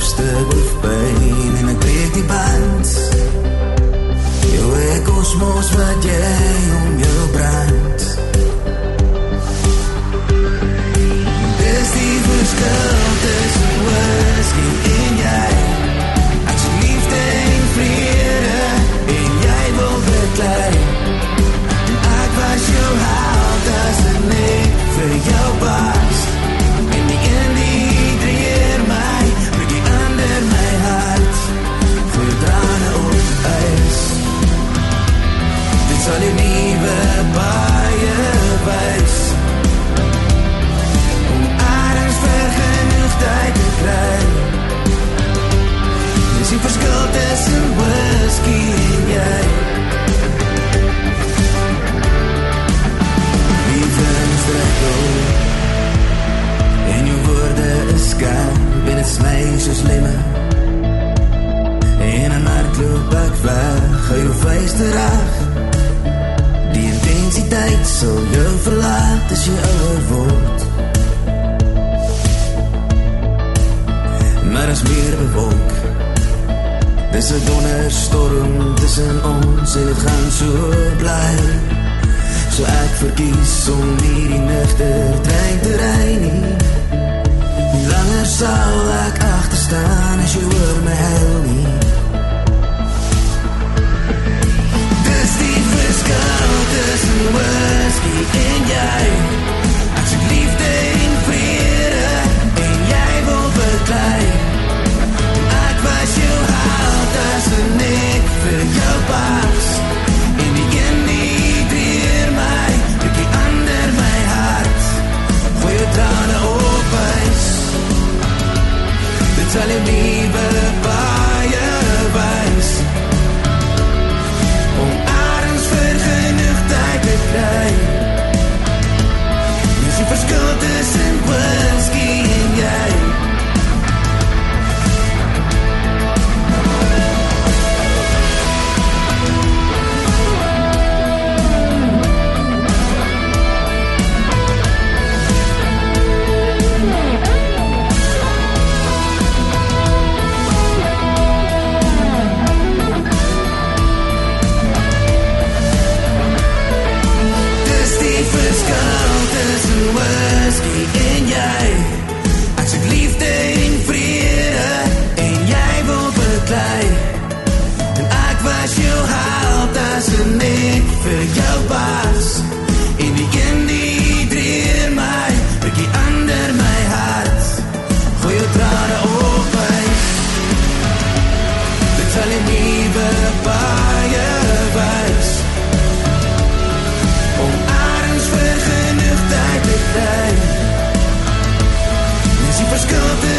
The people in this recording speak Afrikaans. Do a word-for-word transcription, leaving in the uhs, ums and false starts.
hoofdstuk hoofdpijn en ek breek die band. Jou ek kosmos wat jy om jou brand. Dis die verskil tussen whisky en jy. Ek soek liefde en vrede en jy wil beklei. En ek was jou held as ek vir jou was. En die een die dreer my, breek die ander my hart. Goeie trane op ijs. Dit sal die nieuwe baie wys. Om ergens vir genoeg tyd te kry. Dis die verskil tussen whisky en jy. Liefde is drukkel en jou woorde is skerp en het sny soos lemme. En aan hardloop ek weg, ga jou vuist terug. Die intensiteit sal jou verlaat as jy ouder word. Maar as meer bewolk, dis 'n donderstorm tussen ons en het gaan so bly. So ek verkies om nie die nugter trein te ry nie. Hoe langer sal ek agterstaan as jy oor my huil nie. Dis die verskil tussen whisky en jy. Ek soek liefde en vrede en jy wil beklei. En ek was jou held as ek vir jou pas. En die een die dreer my, breek die ander my hart. Gooi jou trane op ijs. Dit sal die nieuwe baie wys. Om ergens vir genoeg tyd te kry. Dis die verskil tussen whisky en jy. Vir jou pas. En die een die dreer my, breek die ander my hart. Gooi jou trane op ijs. Dit sal die nieuwe baie wys. Om ergens vir genoeg tyd te kry. Dis die verskil